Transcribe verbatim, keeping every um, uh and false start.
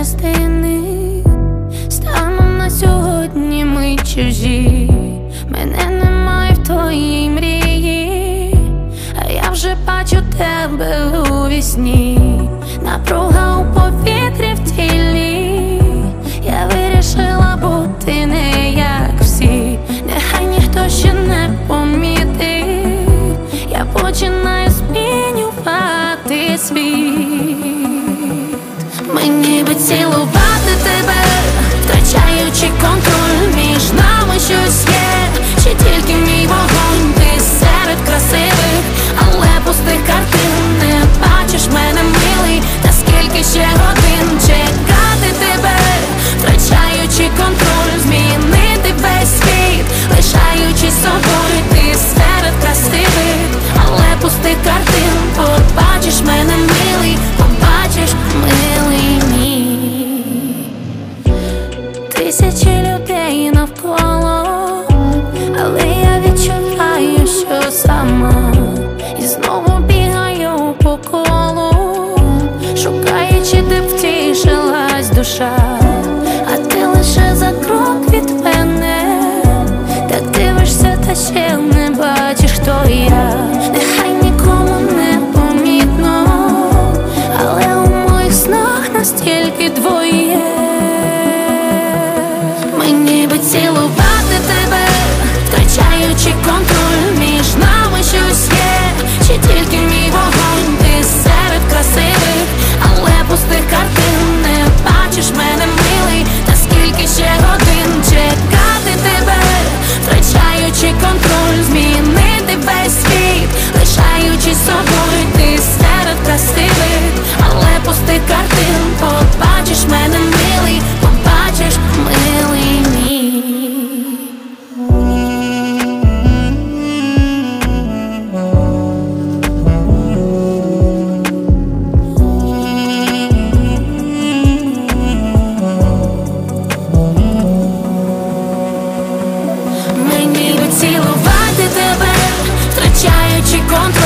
частини. Станом на сьогодні ми чужі. Мене немає в твоїй мрії, а я вже бачу тебе у вісні. Напруга у повітрі в тілі. Я вирішила бути не як всі. Нехай ніхто ще не помітив. Я починаю змінювати світ. Мені би цілувати тебе, втрачаючи контроль. Між нами щось є, чи тільки мій вогонь. Ти серед красивих, але пустих картин. Не бачиш мене, милий, та скільки ще годин чекати тебе, втрачаючи контроль. Змінити весь світ, лишаючись собою. Ти серед красивих, але пустих картин. Побачиш мене, милий, побачиш, милий мій. Тисячі людей навколо, але я відчуваю, що сама. І знову бігаю по колу, шукаючи, де б втішилась душа. А ти лише за крок від мене, так дивишся, та ще не бачиш, хто я. Нехай нікому не помітно, але у моїх снах настільки двоє. Мені би цілувати тебе, втрачаючи контроль. Між нами щось є, чи тільки мій вогонь. Ти серед красивих, але пустих картин. Не бачиш мене, милий, та скільки ще годин чекати тебе, втрачаючи контроль. Змінити весь світ, лишаючись собою. Ти серед красивих, але пустих картин. Побачиш мене, милий, побачиш, милий мій. Мені би цілувати тебе, втрачаючи контроль.